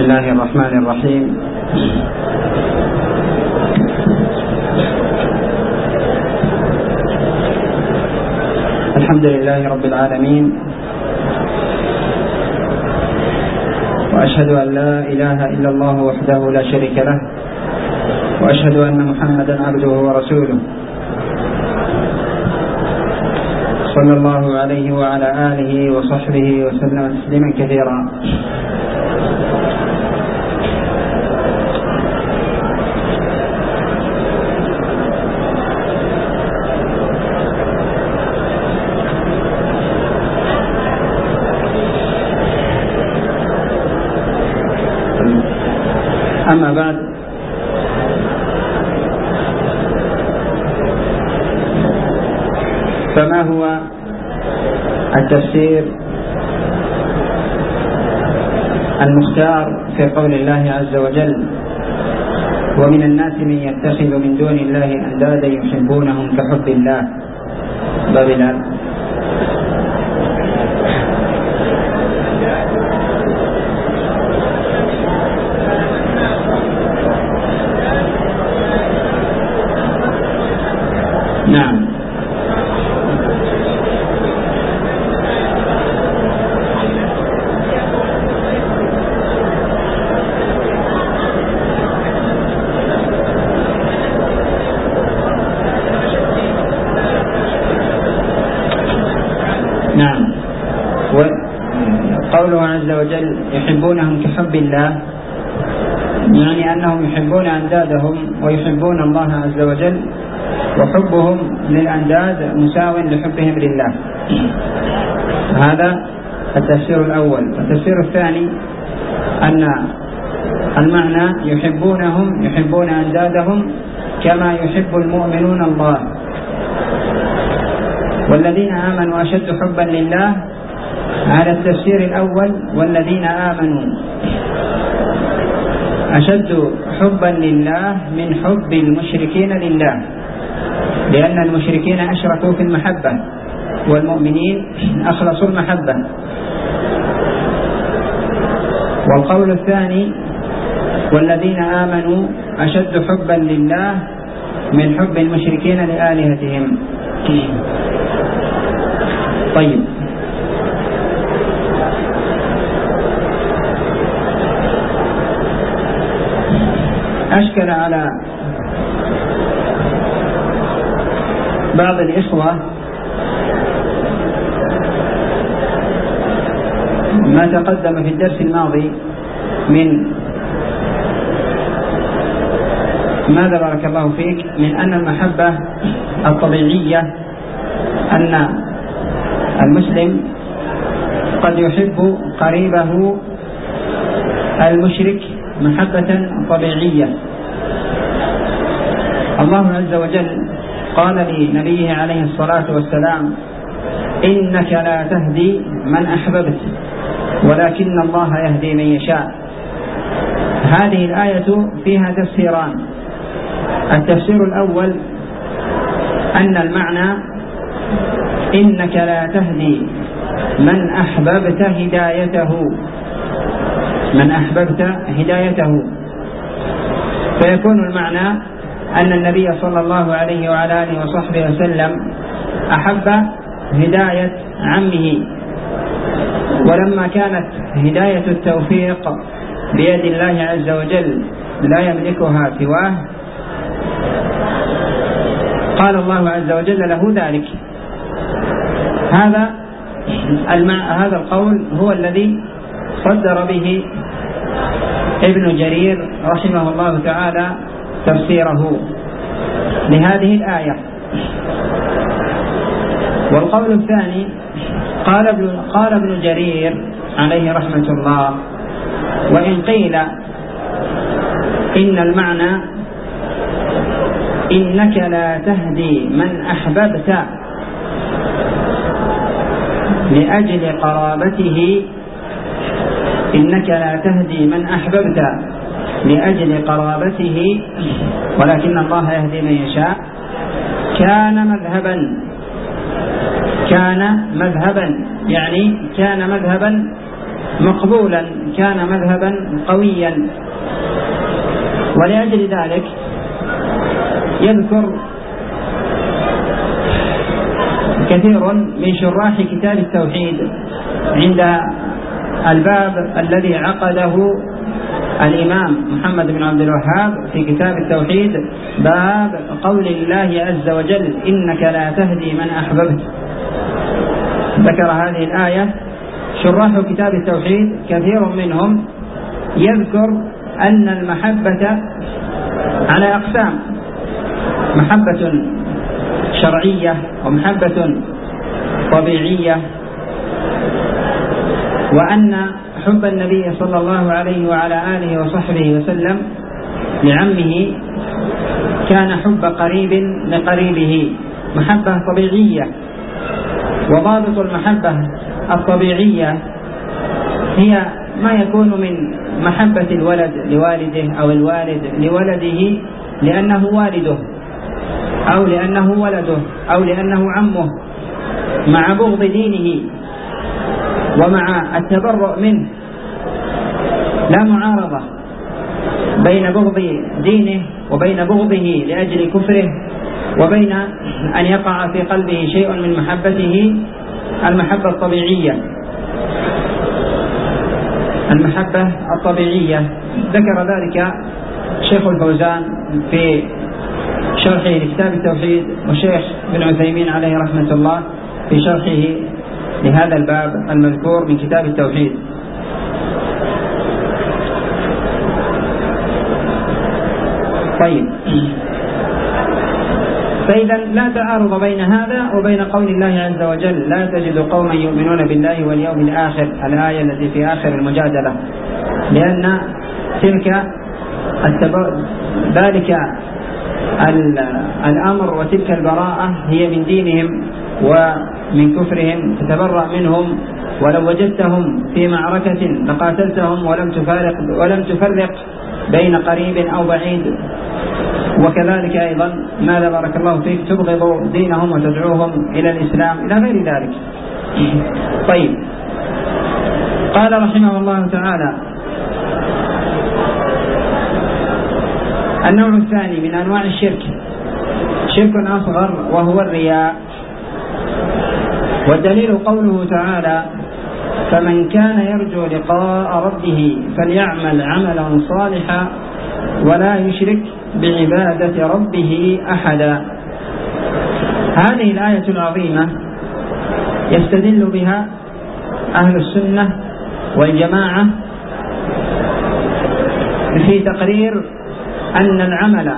الله الرحمن الرحيم. الحمد لله رب العالمين، وأشهد أن لا إله إلا الله وحده لا شريك له، وأشهد أن محمدا عبده ورسوله، صلى الله عليه وعلى آله وصحبه وسلم تسليما كثيرا. أما بعد، فما هو التفسير المختار في قول الله عز وجل: ومن الناس من يتخذ من دون الله أندادا يحبونهم كحب الله؟ بابلال. نعم. نعم. وقوله عز وجل يحبونهم كحب الله، يعني أنهم يحبون أندادهم ويحبون الله عز وجل، وحبهم للأنداد مساو لحبهم لله. هذا التفسير الأول. التفسير الثاني أن المعنى يحبون أندادهم كما يحب المؤمنون الله، والذين آمنوا أشد حبا لله على التفسير الأول. والذين آمنوا أشد حبا لله من حب المشركين لله، لأن المشركين أشركوا في المحبة والمؤمنين أخلصوا المحبة. والقول الثاني: والذين آمنوا أشد حبا لله من حب المشركين لآلهتهم. طيب، أشكل على بعض الإخوة ما تقدم في الدرس الماضي من ماذا بارك الله فيك، من أن المحبة الطبيعية أن المسلم قد يحب قريبه المشرك محبة طبيعية. الله عز وجل قال لنبيه عليه الصلاة والسلام: إنك لا تهدي من أحببت ولكن الله يهدي من يشاء. هذه الآية فيها تفسيران. التفسير الأول أن المعنى إنك لا تهدي من أحببت هدايته، فيكون المعنى أن النبي صلى الله عليه وعلى آله وصحبه وسلم أحب هداية عمه، ولما كانت هداية التوفيق بيد الله عز وجل لا يملكها سواه، قال الله عز وجل له ذلك. هذا القول هو الذي صدر به ابن جرير رحمه الله تعالى تفسيره لهذه الآية. والقول الثاني قال ابن جرير عليه رحمة الله: وإن قيل إن المعنى إنك لا تهدي من أحببت لأجل قرابته، إنك لا تهدي من أحببت لأجل قرابته ولكن الله يهدي من يشاء، كان مذهبا يعني كان مذهبا مقبولا كان مذهبا قويا. ولأجل ذلك يذكر كثير من شراح كتاب التوحيد عند الباب الذي عقده الإمام محمد بن عبد الوهاب في كتاب التوحيد، باب قول الله عز وجل إنك لا تهدي من أحببت. ذكر هذه الآية شراح كتاب التوحيد كثير منهم يذكر أن المحبة على أقسام: محبة شرعية ومحبة طبيعية، وأن حب النبي صلى الله عليه وعلى آله وصحبه وسلم لعمه كان حب قريب لقريبه، محبة طبيعية. وضابط المحبة الطبيعية هي ما يكون من محبة الولد لوالده أو الوالد لولده لأنه والده أو لأنه ولده أو لأنه عمه، مع بغض دينه ومع التبرؤ منه. لا معارضة بين بغض دينه وبين بغضه لأجل كفره، وبين أن يقع في قلبه شيء من محبته المحبة الطبيعية. المحبة الطبيعية ذكر ذلك شيخ الفوزان في شرحه لكتاب التوحيد، والشيخ بن عثيمين عليه رحمة الله في شرحه لهذا الباب المذكور من كتاب التوحيد. طيب، فإذا لا تعارض بين هذا وبين قول الله عز وجل لا تجد قوما يؤمنون بالله واليوم الآخر، الآية التي في آخر المجادلة، لأن ذلك الأمر وتلك البراءة هي من دينهم ومن كفرهم، تتبرأ منهم. ولو وجدتهم في معركة لقاتلتهم ولم تفرق بين قريب أو بعيد. وكذلك أيضا ماذا بارك الله فيك تبغض دينهم وتدعوهم إلى الإسلام إلى غير ذلك. طيب، قال رحمه الله تعالى: النوع الثاني من أنواع الشرك شرك أصغر وهو الرياء. والدليل قوله تعالى: فمن كان يرجو لقاء ربه فليعمل عملا صالحا ولا يشرك بعبادة ربه أحدا. هذه الآية العظيمة يستدل بها أهل السنة والجماعة في تقرير أن العمل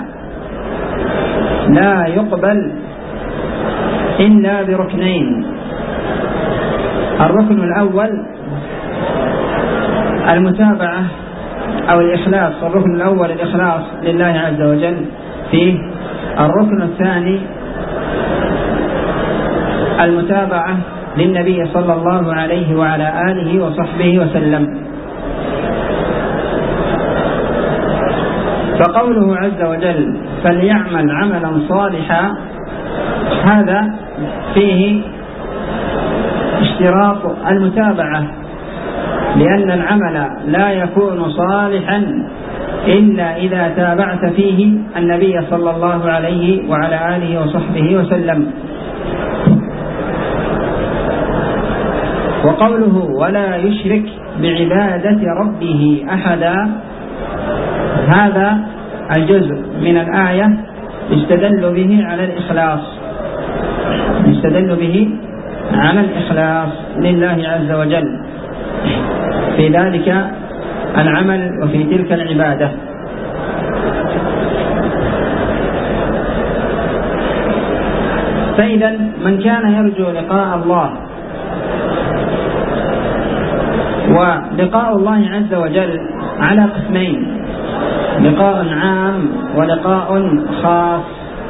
لا يقبل إلا بركنين: الركن الأول المتابعة أو الإخلاص، الركن الأول الإخلاص لله عز وجل فيه. الركن الثاني المتابعة للنبي صلى الله عليه وعلى آله وصحبه وسلم. فقوله عز وجل فليعمل عملا صالحا، هذا فيه اشتراط المتابعة، لأن العمل لا يكون صالحا إلا إذا تابعت فيه النبي صلى الله عليه وعلى آله وصحبه وسلم. وقوله ولا يشرك بعبادة ربه أحدا، هذا الجزء من الآية يستدل به على الإخلاص، يستدل به على الإخلاص لله عز وجل في ذلك العمل وفي تلك العبادة. فإذا من كان يرجو لقاء الله، ولقاء الله عز وجل على قسمين: لقاء عام ولقاء خاص.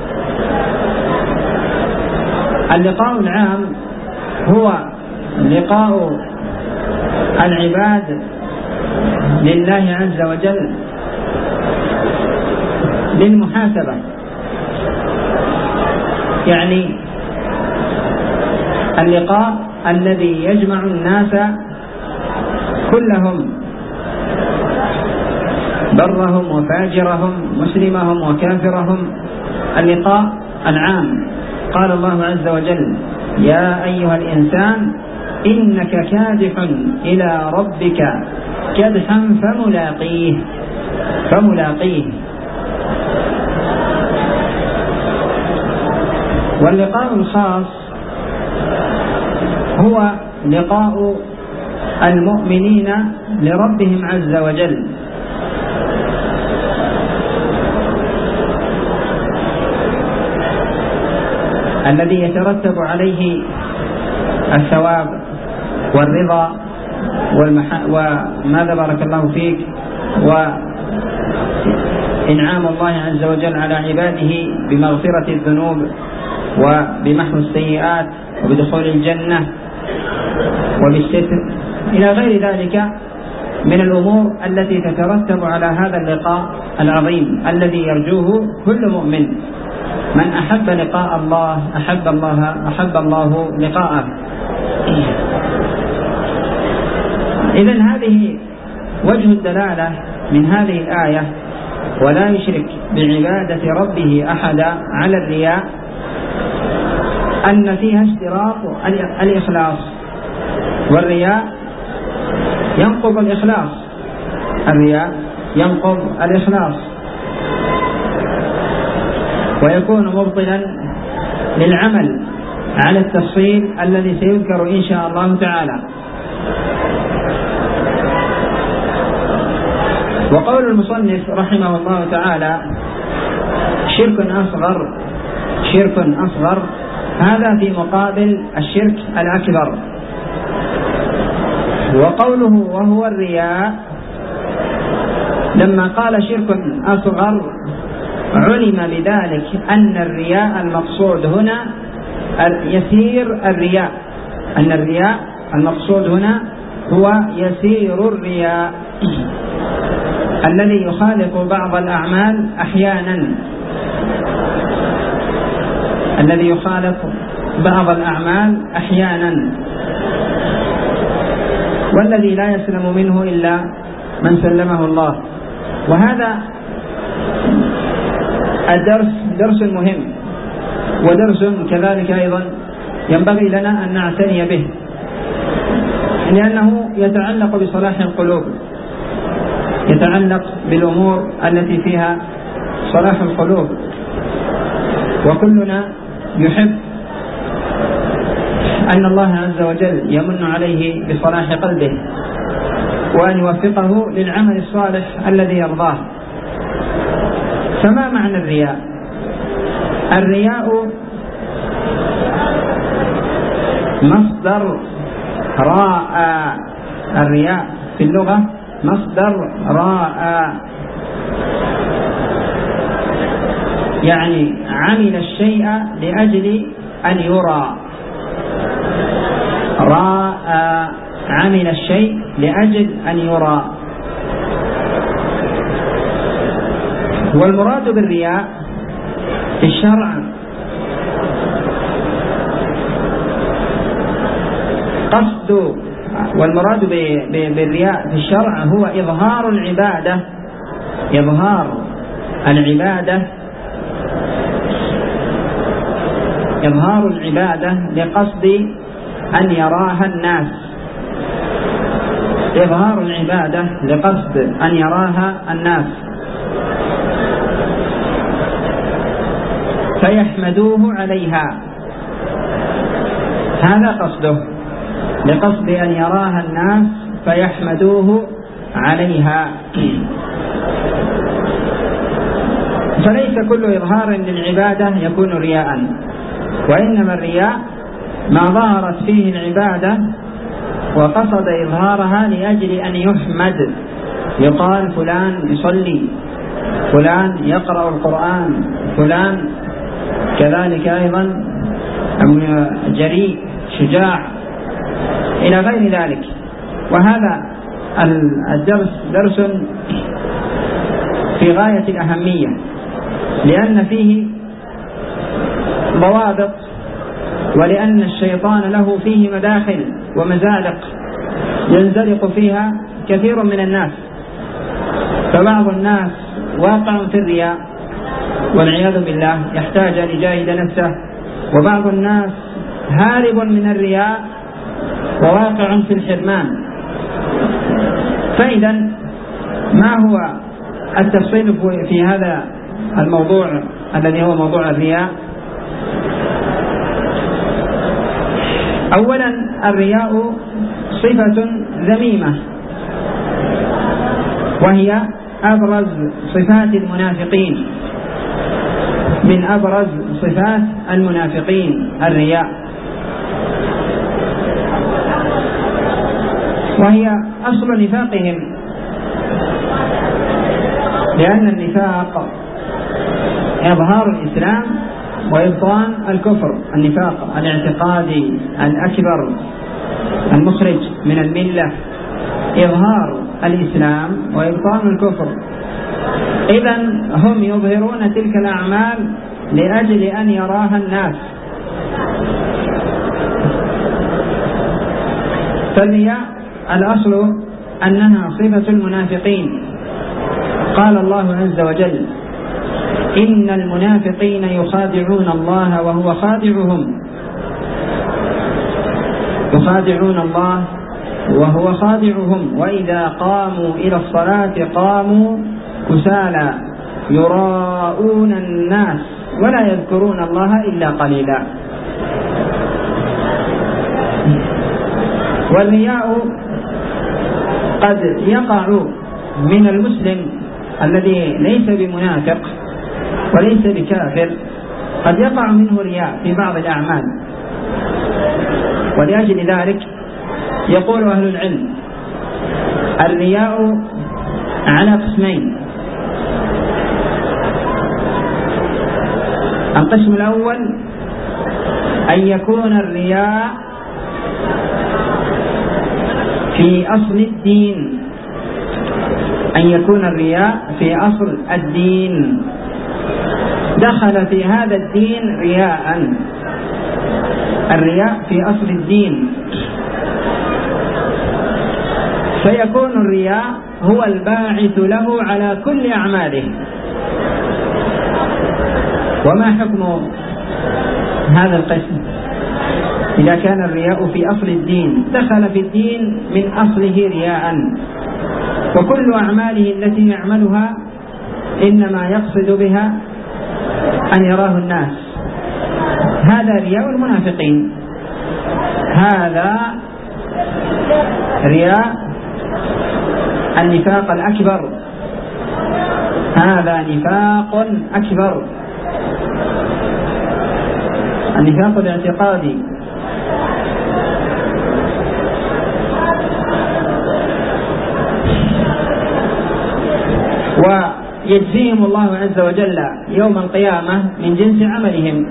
اللقاء العام هو لقاء العباد لله عز وجل للمحاسبة، يعني اللقاء الذي يجمع الناس كلهم، برهم وفاجرهم، مسلمهم وكافرهم، اللقاء العام. قال الله عز وجل: يا أيها الإنسان إنك كادح إلى ربك كدحا فملاقيه. واللقاء الخاص هو لقاء المؤمنين لربهم عز وجل، الذي يترتب عليه الثواب والرضا وماذا بارك الله فيك، وإنعام الله عز وجل على عباده بمغفرة الذنوب وبمحو السيئات وبدخول الجنة وبالستر إلى غير ذلك من الأمور التي تترتب على هذا اللقاء العظيم الذي يرجوه كل مؤمن. من أحب لقاء الله أحب الله لقاءه. إذن هذه وجه الدلالة من هذه الآية: ولا يشرك بعبادة ربه أحدا على الرياء، أن فيها اشتراط الإخلاص، والرياء ينقض الإخلاص، ويكون مبطلا للعمل على التفصيل الذي سيذكر إن شاء الله تعالى. وقول المصنف رحمه الله تعالى: شرك أصغر، هذا في مقابل الشرك الأكبر. وقوله وهو الرياء، لما قال شرك أصغر علم بذلك أن الرياء المقصود هنا يسير الرياء، أن الرياء المقصود هنا هو يسير الرياء الذي يخالط بعض الأعمال أحيانا، والذي لا يسلم منه إلا من سلمه الله. وهذا الدرس درس مهم، ودرس كذلك أيضا ينبغي لنا أن نعتني به، لأنه يتعلق بصلاح القلوب، يتعلق بالأمور التي فيها صلاح القلوب، وكلنا يحب أن الله عز وجل يمن عليه بصلاح قلبه وأن يوفقه للعمل الصالح الذي يرضاه. فما معنى الرياء؟ الرياء مصدر راء، الرياء في اللغة مصدر راء، يعني عمل الشيء لأجل أن يرى، راء عمل الشيء لأجل أن يرى. والمراد بالرياء في الشرع قصد، والمراد بالرياء في الشرع هو إظهار العبادة لقصد أن يراها الناس، إظهار العبادة لقصد أن يراها الناس فيحمدوه عليها، هذا قصده، لقصد أن يراها الناس فيحمدوه عليها. فليس كل إظهار للعبادة يكون رياء، وإنما الرياء ما ظهرت فيه العبادة وقصد إظهارها لأجل أن يحمد، يقال فلان يصلي، فلان يقرأ القرآن، فلان كذلك أيضا جريء شجاع إلى غير ذلك. وهذا الدرس درس في غاية الأهمية، لأن فيه ضوابط، ولأن الشيطان له فيه مداخل ومزالق ينزلق فيها كثير من الناس، فبعض الناس واقع في الرياء والعياذ بالله يحتاج أن يجاهد نفسه، وبعض الناس هارب من الرياء وواقع في الحرمان. فإذا ما هو التفصيل في هذا الموضوع الذي هو موضوع الرياء؟ أولا الرياء صفة ذميمة، وهي أبرز صفات المنافقين، من أبرز صفات المنافقين الرياء، وهي أصل نفاقهم، لأن النفاق إظهار الإسلام وإبطان الكفر. النفاق الاعتقادي الأكبر المخرج من الملة إظهار الإسلام وإبطان الكفر. إذن هم يظهرون تلك الأعمال لأجل أن يراها الناس. فالرياء الأصل أنها صفة المنافقين. قال الله عز وجل: إن المنافقين يخادعون الله وهو خادعهم، يخادعون الله وهو خادعهم، وإذا قاموا إلى الصلاة قاموا كسالى يراءون الناس ولا يذكرون الله إلا قليلا. والرياء قد يقع من المسلم الذي ليس بمنافق وليس بكافر، قد يقع منه رياء في بعض الأعمال. ولأجل ذلك يقول أهل العلم: الرياء على قسمين. القسم الأول أن يكون الرياء في أصل الدين، أن يكون الرياء في أصل الدين، دخل في هذا الدين رياء. الرياء في أصل الدين، فيكون الرياء هو الباعث له على كل أعماله. وما حكم هذا القسم؟ إذا كان الرياء في أصل الدين، دخل في الدين من أصله رياء، وكل أعماله التي يعملها إنما يقصد بها أن يراه الناس. هذا رياء المنافقين، هذا رياء النفاق الأكبر، هذا نفاق أكبر، النفاق الاعتقادي. ويجزيهم الله عز وجل يوم القيامة من جنس عملهم،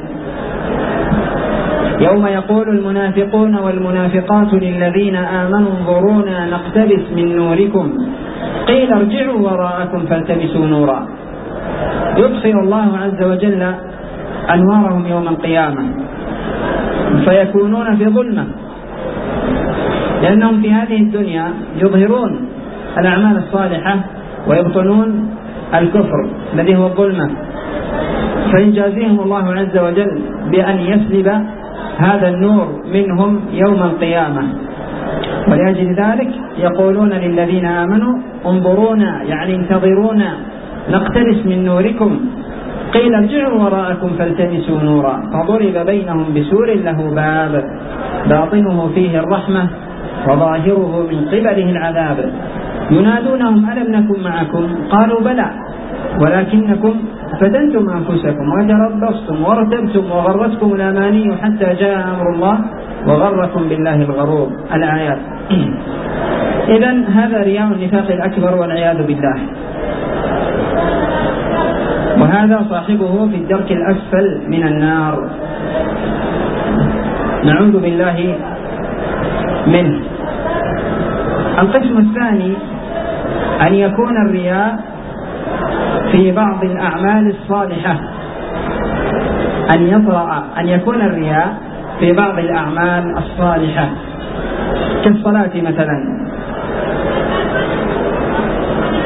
يوم يقول المنافقون والمنافقات للذين آمنوا انظرونا نقتبس من نوركم قيل ارجعوا وراءكم فالتمسوا نورا. يطفئ الله عز وجل أنوارهم يوم القيامة فيكونون في ظلمة، لأنهم في هذه الدنيا يظهرون الأعمال الصالحة ويبطنون الكفر الذي هو الظلمة، فيجازيهم الله عز وجل بأن يسلب هذا النور منهم يوم القيامة. ولأجل ذلك يقولون للذين آمنوا انظرونا، يعني انتظرونا نقتبس من نوركم قيل ارجعوا وراءكم فالتمسوا نورا فضرب بينهم بسور له باب باطنه فيه الرحمة وظاهره من قبله العذاب ينادونهم ألم نكن معكم قالوا بلى ولكنكم فتنتم أنفسكم وتربصتم وارتبتم وغرتكم الأماني حتى جاء أمر الله وغركم بالله الغرور. الآيات. إذن هذا رياء النفاق الأكبر والعياذ بالله، وهذا صاحبه في الدرك الأسفل من النار، نعوذ بالله منه. القسم الثاني أن يكون الرياء في بعض الأعمال الصالحة، أن يكون الرياء في بعض الأعمال الصالحة كالصلاة مثلا،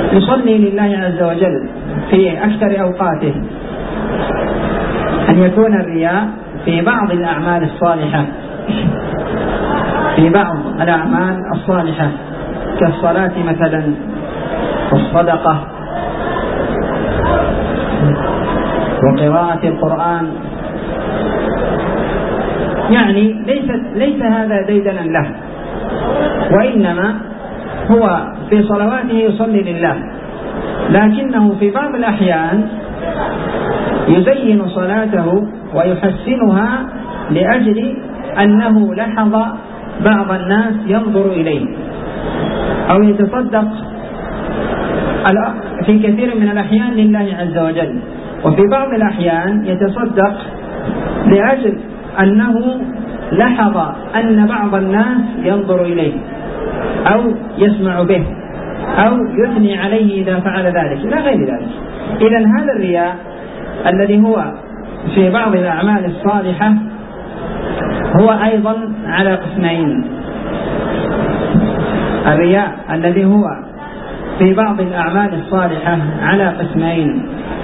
يصلي لله عز وجل في أكثر أوقاته أن يكون الرياء في بعض الأعمال الصالحة، في بعض الأعمال الصالحة كالصلاة مثلا والصدقة وقراءة القرآن، يعني ليس هذا ديدنا له، وإنما هو في صلواته يصلي لله، لكنه في بعض الأحيان يزين صلاته ويحسنها لأجل أنه لحظ بعض الناس ينظر إليه، أو يتصدق في كثير من الأحيان لله عز وجل، وفي بعض الأحيان يتصدق لأجل أنه لحظ أن بعض الناس ينظر إليه أو يسمع به أو يثني عليه إذا فعل ذلك إلى غير ذلك. إذن هذا الرياء الذي هو في بعض الأعمال الصالحة هو أيضا على قسمين. الرياء الذي هو في بعض الأعمال الصالحة على قسمين: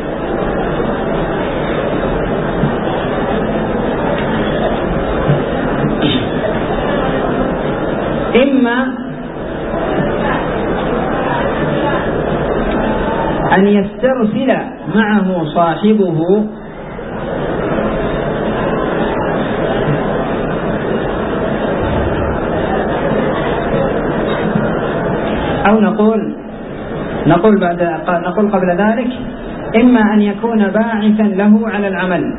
إما أن يسترسل معه صاحبه أو نقول قبل ذلك إما أن يكون باعثا له على العمل.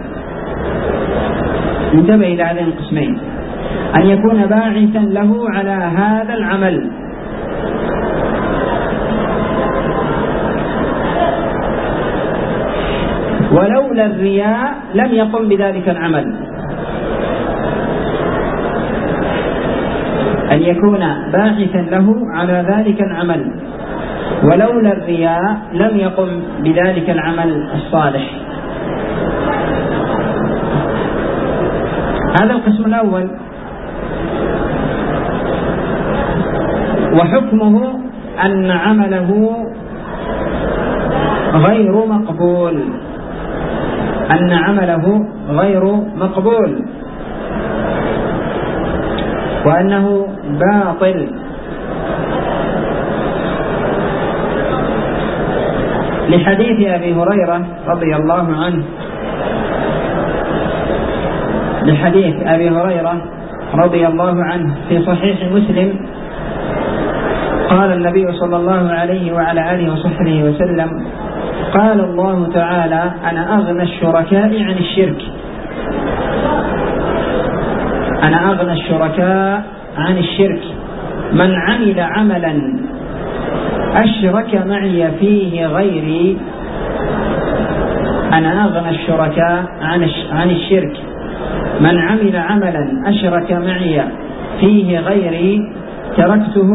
انتبه إلى هذين القسمين: أن يكون باعثا له على هذا العمل، ولولا الرياء لم يقم بذلك العمل. أن يكون باعثا له على ذلك العمل ولولا الرياء لم يقم بذلك العمل الصالح. هذا القسم الأول. وحكمه أن عمله غير مقبول، أن عمله غير مقبول وأنه باطل، لحديث أبي هريرة رضي الله عنه، لحديث أبي هريرة رضي الله عنه في صحيح مسلم: قال النبي صلى الله عليه وعلى آله وصحبه وسلم: قال الله تعالى: أنا أغنى الشركاء عن الشرك، أنا أغنى الشركاء عن الشرك، من عمل عملا أشرك معي فيه غيري. أنا أغنى الشركاء عن الشرك، من عمل عملا أشرك معي فيه غيري تركته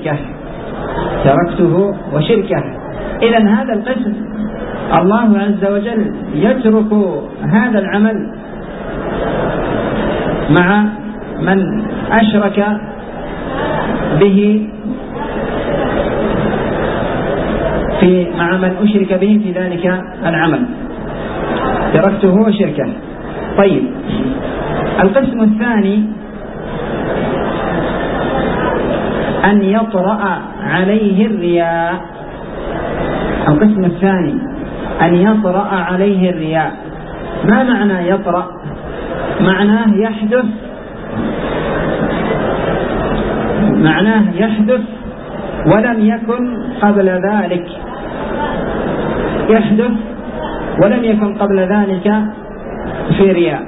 وشركه. إذن هذا القسم الله عز وجل يترك هذا العمل مع من أشرك به مع من أشرك به في ذلك العمل، تركته وشركه. طيب، القسم الثاني أن يطرأ عليه الرياء. القسم الثاني أن يطرأ عليه الرياء. ما معنى يطرأ؟ معناه يحدث ولم يكن قبل ذلك، يحدث ولم يكن قبل ذلك في رياء.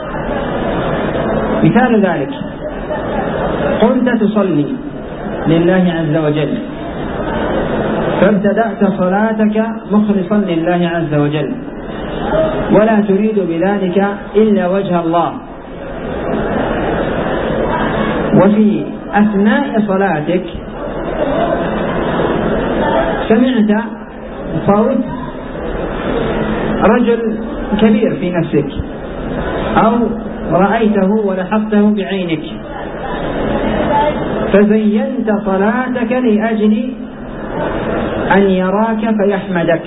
مثال ذلك: قمت تصلي لله عز وجل، فابتدأت صلاتك مخلصا لله عز وجل، ولا تريد بذلك إلا وجه الله، وفي أثناء صلاتك سمعت صوت رجل كبير في نفسك، أو رأيته ولحظته بعينك، فزينت صلاتك لأجل أن يراك فيحمدك.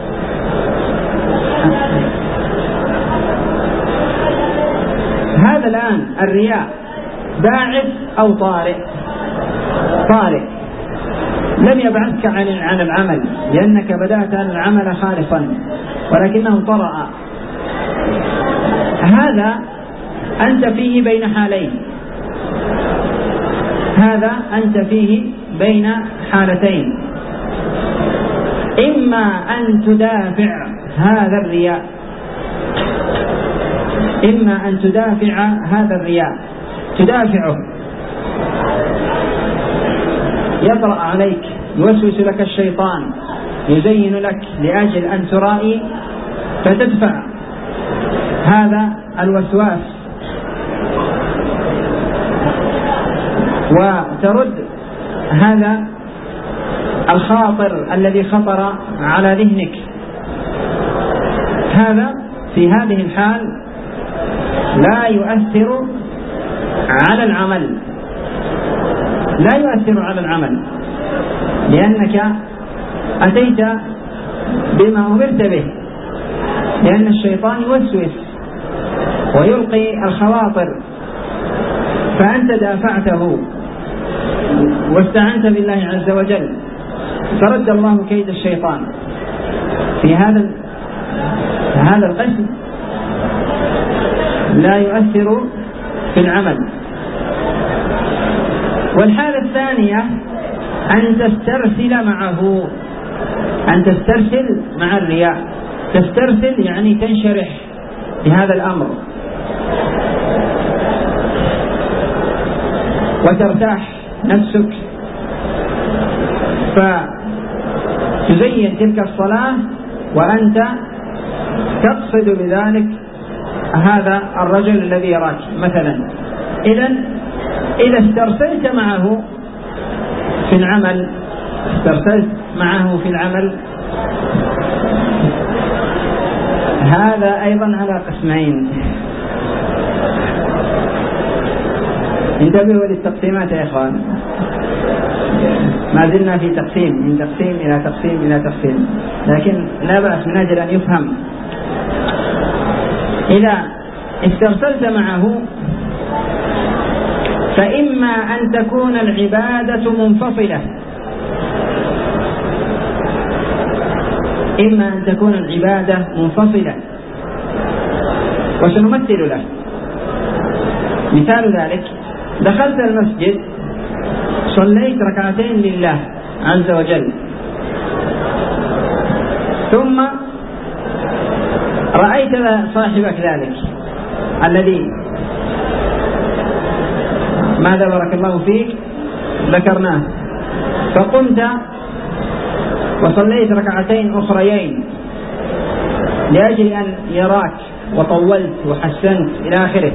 هذا الآن الرياء باعث أو طارئ؟ طارئ، لم يبعثك عن العمل لأنك بدأت العمل خالصا، ولكنه طرأ. هذا أنت فيه بين حالين، هذا أنت فيه بين حالتين: إما أن تدافع هذا الرياء، إما أن تدافع هذا الرياء، تدافعه، يطرأ عليك، يوسوس لك الشيطان، يزين لك لأجل أن ترائي، فتدفع هذا الوسواس وترد هذا الخاطر الذي خطر على ذهنك. هذا في هذه الحال لا يؤثر على العمل، لا يؤثر على العمل، لأنك أتيت بما أمرت به، لأن الشيطان يوسوس ويلقي الخواطر، فأنت دافعته واستعنت بالله عز وجل، فرد الله كيد الشيطان. في هذا القسم لا يؤثر في العمل. والحالة الثانية أن تسترسل معه، أن تسترسل مع الرياء. تسترسل يعني تنشرح بهذا الأمر وترتاح نفسك، فتزين تلك الصلاة وأنت تقصد بذلك هذا الرجل الذي يراك مثلا. إذا استرسلت معه في العمل، استرسلت معه في العمل، هذا أيضا على قسمين. انتبهوا للتقسيمات يا إخوان، ما زلنا في تقسيم، من تقسيم إلى تقسيم إلى تقسيم، لكن لا بأس من أجل أن يفهم. إذا استرسلت معه فإما أن تكون العبادة منفصلة، إما أن تكون العبادة منفصلة، وسنمثل له. مثال ذلك: دخلت المسجد، صليت ركعتين لله عز وجل، ثم رأيت صاحبك ذلك الذي ماذا بارك الله فيك ذكرناه، فقمت وصليت ركعتين أخريين لأجل أن يراك، وطولت وحسنت إلى آخره.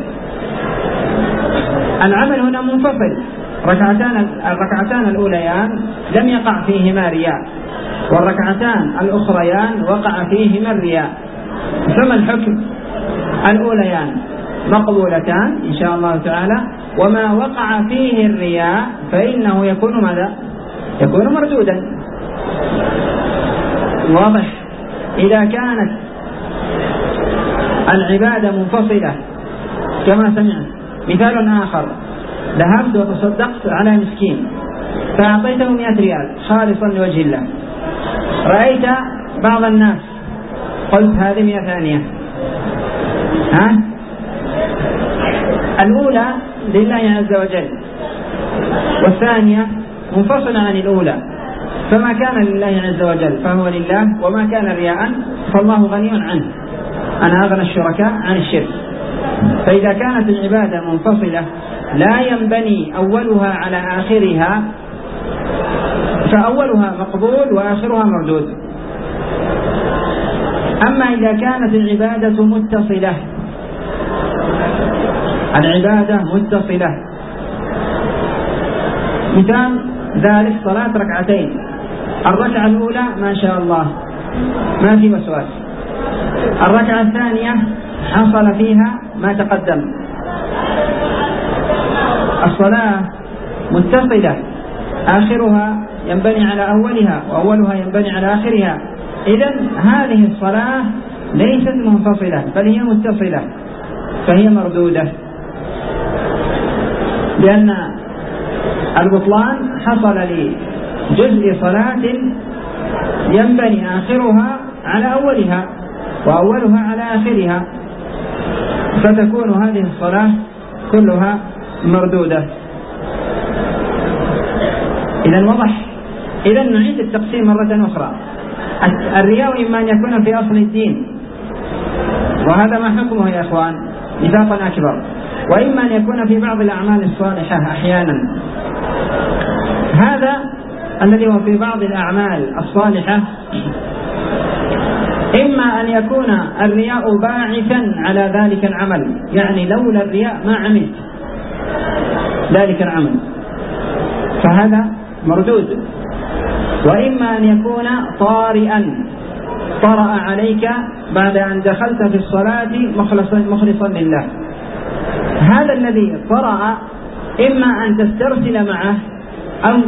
العمل هنا منفصل، الركعتان الأوليان لم يقع فيهما رياء، والركعتان الأخريان وقع فيهما الرياء. فما الحكم؟ الأوليان مقبولتان إن شاء الله تعالى، وما وقع فيه الرياء فإنه يكون ماذا؟ يكون مردودا. واضح؟ إذا كانت العبادة منفصلة كما سمعت. مثال آخر: ذهبت وتصدقت على مسكين فأعطيته 100 ريال خالصا لوجه الله، رأيت بعض الناس، قلت هذه 100 ثانية، الأولى لله عز وجل، والثانية منفصلة عن الأولى، فما كان لله عز وجل فهو لله، وما كان رياء فالله غني عنه، أنا أغنى الشركاء عن الشرك. فإذا كانت العبادة منفصلة لا ينبني أولها على آخرها، فأولها مقبول وآخرها مردود. أما إذا كانت العبادة متصلة، العبادة متصلة، مثال ذلك صلاة ركعتين، الركعة الأولى ما شاء الله ما في وسواس، الركعة الثانية حصل فيها ما تقدم، الصلاة متصلة آخرها ينبني على أولها وأولها ينبني على آخرها. إذن هذه الصلاة ليست منفصلة بل هي متصلة، فهي مردودة، لأن البطلان حصل لجزء صلاة ينبني آخرها على أولها وأولها على آخرها، فتكون هذه الصلاة كلها مردودة. إذن وضح. إذن نعيد التقسيم مرة أخرى. الرياء إما أن يكون في أصل الدين، وهذا ما حكمه يا إخوان؟ نفاقا أكبر. وإما أن يكون في بعض الأعمال الصالحة أحيانا. هذا الذي هو في بعض الأعمال الصالحة إما أن يكون الرياء باعثا على ذلك العمل، يعني لولا الرياء ما عملت ذلك العمل، فهذا مردود. وإما أن يكون طارئا، طرأ عليك بعد أن دخلت في الصلاة مخلصا لله. هذا الذي طرأ إما أن تسترسل معه أو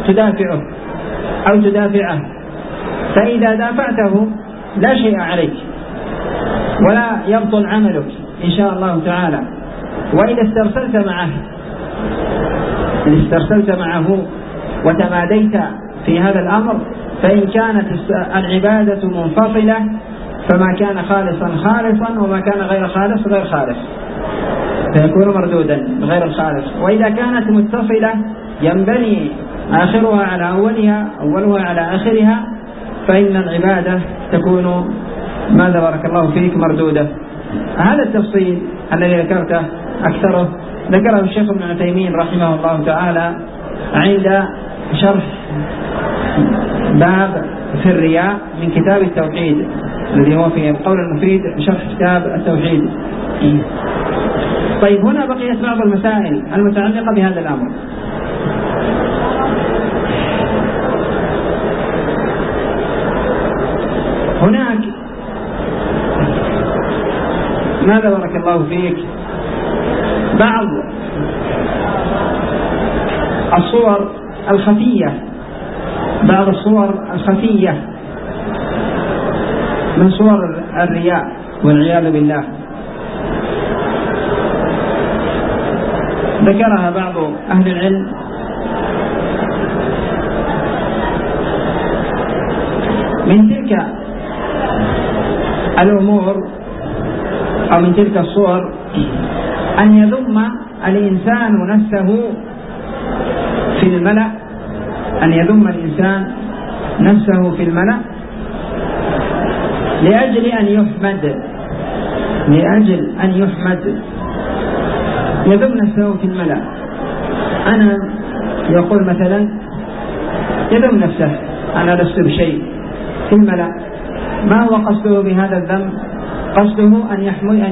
تدافعه، فإذا دافعته لا شيء عليك ولا يبطل عملك إن شاء الله تعالى. وإذا استرسلت معه وتماديت في هذا الأمر، فإن كانت العبادة منفصلة فما كان خالصا خالصا، وما كان غير خالص غير خالص، فيكون مردودا غير الخالص. وإذا كانت متصلة ينبني آخرها على أولها أولها على آخرها، فإن العبادة تكون ماذا بارك الله فيك مردودة. هذا التفصيل الذي ذكرته أكثره ذكره الشيخ ابن عثيمين رحمه الله تعالى عند شرح باب في الرياء من كتاب التوحيد الذي هو في القول المفيد شرح كتاب التوحيد. طيب، هنا بقيت بعض المسائل المتعلقة بهذا الأمر. هناك ماذا بارك الله فيك بعض الصور الخفية، بعض الصور الخفية من صور الرياء والعياذ بالله، ذكرها بعض أهل العلم. من تلك الأمور أو من تلك الصور أن يذم الإنسان نفسه في الملأ، أن يذم الإنسان نفسه في الملأ لأجل أن يحمد، يذم نفسه في الملأ. أنا يقول مثلا يذم نفسه أنا لست بشيء في الملأ. ما هو قصده بهذا الذم؟ قصده أن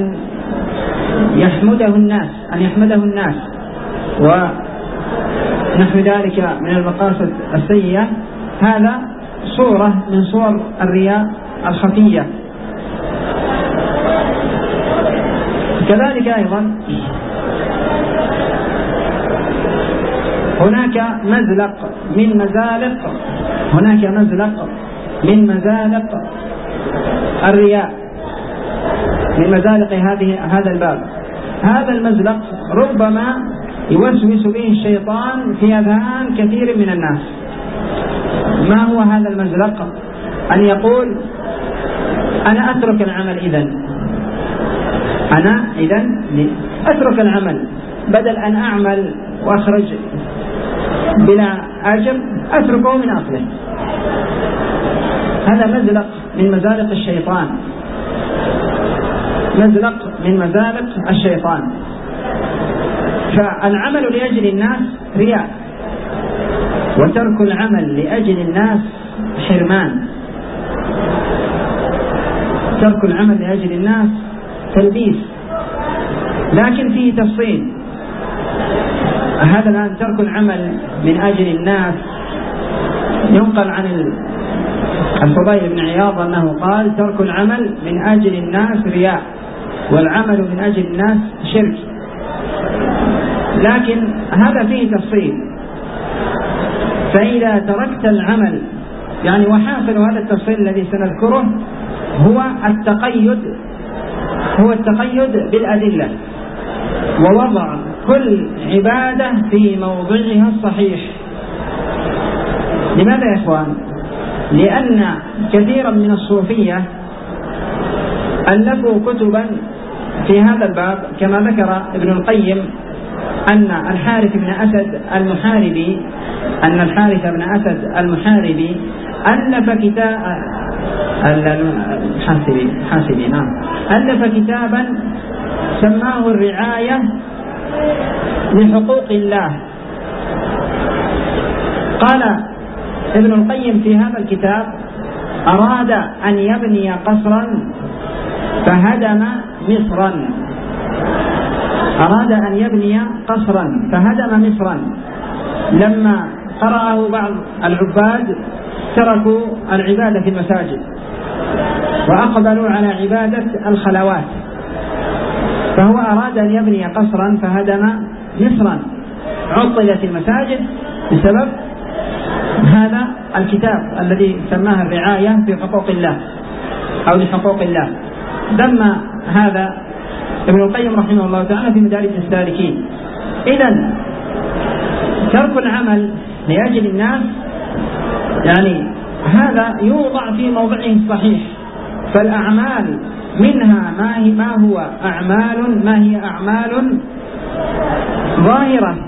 يحمده الناس ونحو ذلك من المقاصد السيئة. هذا صورة من صور الرياء الخفية. كذلك أيضا هناك مزلق من مزالق الرياء، من مزالق هذا الباب. هذا المزلق ربما يوسوس به الشيطان في أذهان كثير من الناس. ما هو هذا المزلق؟ أن يقول أنا أترك العمل إذن أترك العمل، بدل أن أعمل وأخرج بلا أجر أتركه من أصله. هذا مزلق من مزالق الشيطان، مزلق من مزالق الشيطان. فالعمل لأجل الناس رياء، وترك العمل لأجل الناس حرمان. ترك العمل لأجل الناس تلبيس، لكن فيه تفصيل. هذا الآن ترك العمل من أجل الناس ينقل عن الفضيل بن عياض أنه قال ترك العمل من أجل الناس رياء، والعمل من أجل الناس شرك. لكن هذا فيه تفصيل. فإذا تركت العمل يعني وحاصل هذا التفصيل الذي سنذكره هو التقيد بالأدلة ووضع كل عبادة في موضعها الصحيح. لماذا يا إخوان؟ لأن كثيرا من الصوفية ألفوا كتبا في هذا الباب، كما ذكر ابن القيم أن الحارث بن أسد المحاربي ألف كتابا سماه الرعاية لحقوق الله. قال ابن القيم في هذا الكتاب: أراد أن يبني قصرا فهدم مصرا. لما قرأه بعض العباد تركوا العبادة في المساجد وأقبلوا على عبادة الخلوات، فهو أراد أن يبني قصرا فهدم مصرا. عطلت المساجد بسبب هذا الكتاب الذي سماه الرعاية في حقوق الله أو لحقوق الله. ذم هذا ابن القيم رحمه الله تعالى في مدارج السالكين. إذن ترك العمل لأجل الناس يعني هذا يوضع في موضعه الصحيح. فالأعمال منها ما هي أعمال ظاهرة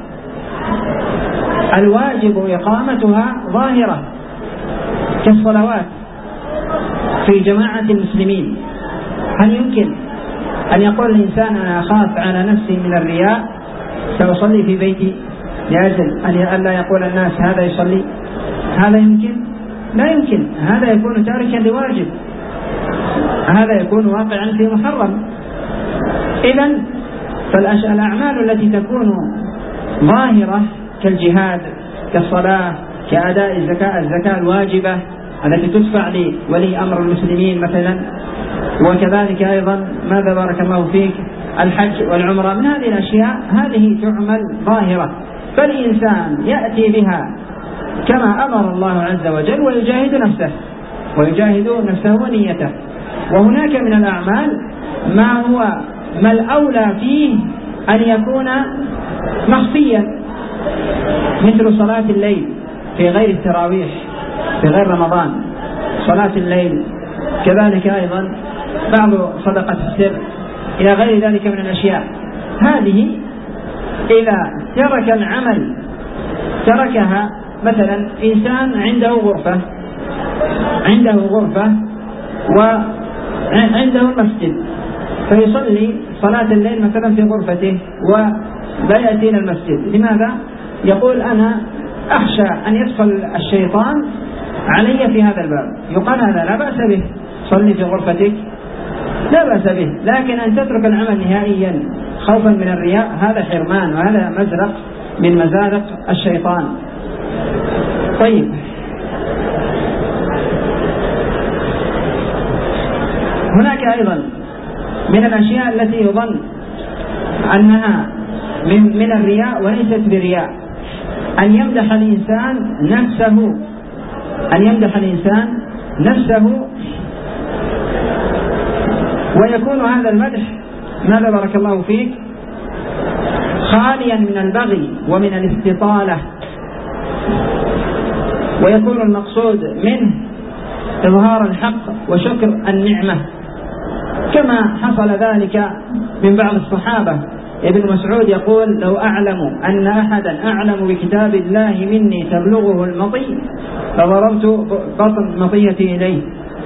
الواجب إقامتها ظاهرة كالصلوات في جماعة المسلمين. هل يمكن أن يقول الإنسان أنا أخاف على نفسي من الرياء سأصلي في بيتي لأجل أن لا يقول الناس هذا يصلي؟ هذا يمكن؟ لا يمكن. هذا يكون تاركا لواجب، هذا يكون واقعا في محرم. إذن فالأعمال التي تكون ظاهرة كالجهاد كالصلاة كأداء الزكاة الواجبة التي تدفع لولي أمر المسلمين مثلا، وكذلك أيضا ماذا بارك الله فيك الحج والعمرة، من هذه الأشياء هذه تعمل ظاهرة، فالإنسان يأتي بها كما أمر الله عز وجل ويجاهد نفسه ونيته. وهناك من الأعمال ما الأولى فيه أن يكون مخفيا، مثل صلاة الليل في غير التراويح في غير رمضان، صلاة الليل، كذلك أيضا بعض صدقة السر إلى غير ذلك من الأشياء. هذه إذا ترك العمل تركها، مثلا إنسان عنده غرفة وعنده المسجد فيصلي صلاة الليل مثلا في غرفته ولا يأتي إلى المسجد. لماذا؟ يقول أنا أخشى أن يدخل الشيطان علي في هذا الباب. يقال هذا لا بأس به، صلي في غرفتك لا بأس به، لكن أن تترك العمل نهائيا خوفا من الرياء هذا حرمان، وهذا مزرق من مزارق الشيطان. طيب، هناك أيضا من الأشياء التي يظن أنها من الرياء وليست برياء أن يمدح الإنسان نفسه ويكون هذا المدح ماذا بارك الله فيك خاليا من البغي ومن الاستطالة، ويكون المقصود منه إظهار الحق وشكر النعمة، كما حصل ذلك من بعض الصحابة. ابن مسعود يقول لو أعلم أن أحدا أعلم بكتاب الله مني تبلغه المطي فضربت بطن مطيتي إليه،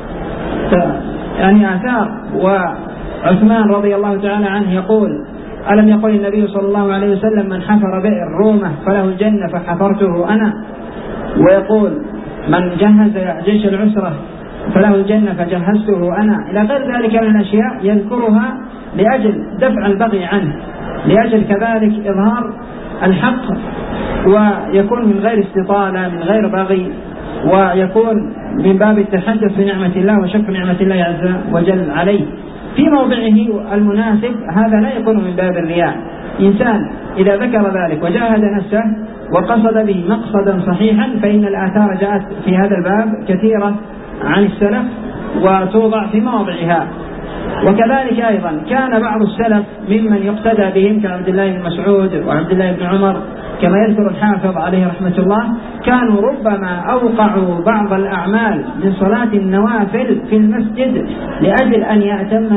يعني آثار. وعثمان رضي الله تعالى عنه يقول ألم يقل النبي صلى الله عليه وسلم من حفر بئر رومة فله الجنة فحفرته أنا، ويقول من جهز جيش العسرة فله الجنة فجهزته أنا، إلى غير ذلك من الأشياء يذكرها لأجل دفع البغي عنه، لأجل كذلك إظهار الحق، ويكون من غير استطالة من غير بغي، ويكون من باب التحدث بنعمة الله وشكر نعمة الله عز وجل عليه في موضعه المناسب. هذا لا يكون من باب الرياء. إنسان إذا ذكر ذلك وجاهد نفسه وقصد به مقصدا صحيحا، فإن الآثار جاءت في هذا الباب كثيرة عن السلف وتوضع في مواضعها. وكذلك أيضا كان بعض السلف ممن يقتدى بهم كعبد الله بن مسعود وعبد الله بن عمر، كما يذكر الحافظ عليه رحمة الله، كانوا ربما أوقعوا بعض الأعمال من صلاة النوافل في المسجد لأجل أن يأتم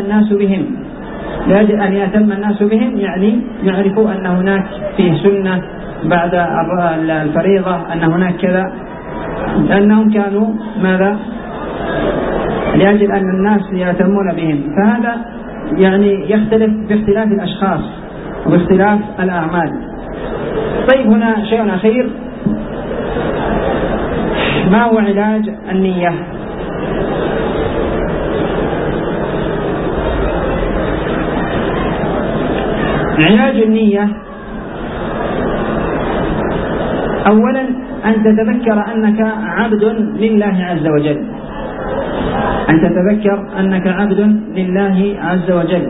الناس بهم، يعني يعرفوا أن هناك فيه سنة بعد الفريضة، أن هناك كذا، لأنهم كانوا ماذا؟ لأجل أن الناس يأتمون بهم. فهذا يعني يختلف باختلاف الأشخاص وباختلاف الأعمال. طيب، هنا شيء أخير، ما هو علاج النية؟ علاج النية أولا أن تتذكر أنك عبد لله عز وجل، أن تتذكر أنك عبد لله عز وجل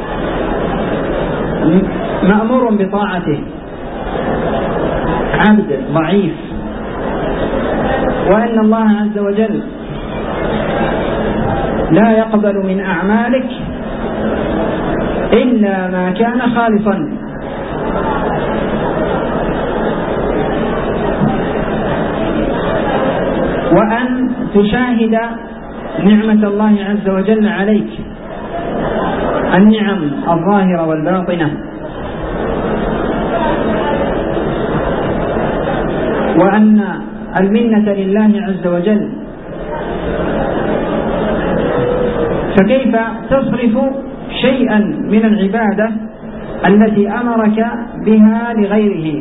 مأمور بطاعته، عبد ضعيف، وأن الله عز وجل لا يقبل من أعمالك إلا ما كان خالصا. وأن تشاهد نعمة الله عز وجل عليك، النعم الظاهرة والباطنة، وأن المنة لله عز وجل. فكيف تصرف شيئا من العبادة التي أمرك بها لغيره؟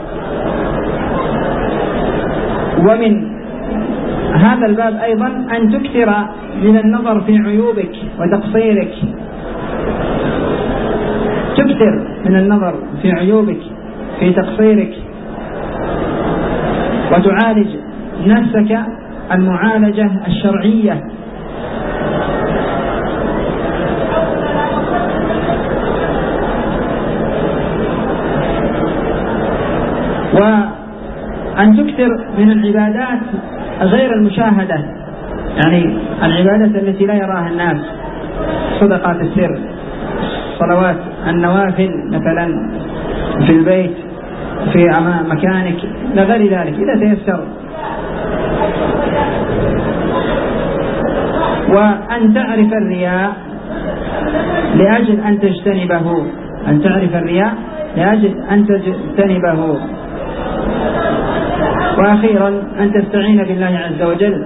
ومن هذا الباب أيضا أن تكثر من النظر في عيوبك وتقصيرك، تكثر من النظر في عيوبك في تقصيرك، وتعالج نفسك المعالجة الشرعية. وأن تكثر من العبادات غير المشاهدة، يعني العبادات التي لا يراها الناس، صدقات السر، صلوات النوافل مثلا في البيت في أمام مكانك، لغير ذلك إذا تيسر. وأن تعرف الرياء لأجل أن تجتنبه، أن تعرف الرياء لأجل أن تجتنبه. وأخيرا أن تستعين بالله عز وجل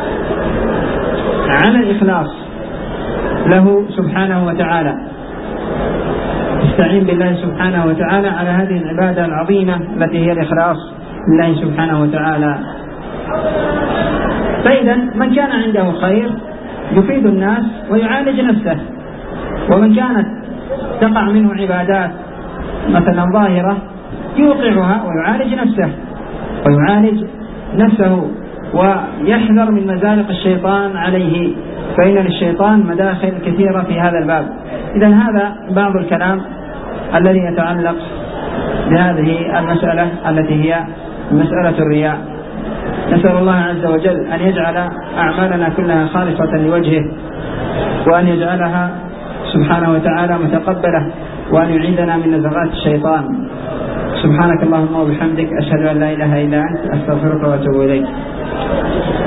على الإخلاص له سبحانه وتعالى، استعين بالله سبحانه وتعالى على هذه العبادة العظيمة التي هي الإخلاص لله سبحانه وتعالى. فإذا من كان عنده خير يفيد الناس ويعالج نفسه، ومن كانت تقع منه عبادات مثلا ظاهرة يوقعها ويعالج نفسه ويحذر من مزالق الشيطان عليه، فإن للشيطان مداخل كثيرة في هذا الباب. إذن هذا بعض الكلام الذي يتعلق بهذه المسألة التي هي مسألة الرياء. نسأل الله عز وجل أن يجعل أعمالنا كلها خالصة لوجهه، وأن يجعلها سبحانه وتعالى متقبلة، وأن يعيدنا من نزغات الشيطان. سبحانك اللهم وبحمدك، أشهد أن لا إله إلا أنت، أستغفرك وأتوب إليك.